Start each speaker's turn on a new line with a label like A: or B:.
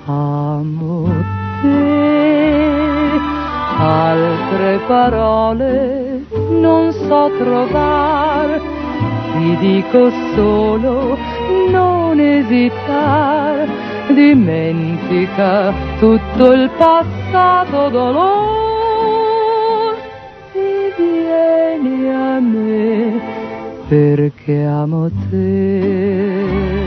A: amo te, altre parole non so trovar, ti dico solo non esitar, dimentica tutto il passato dolore e vieni a me perché amo te.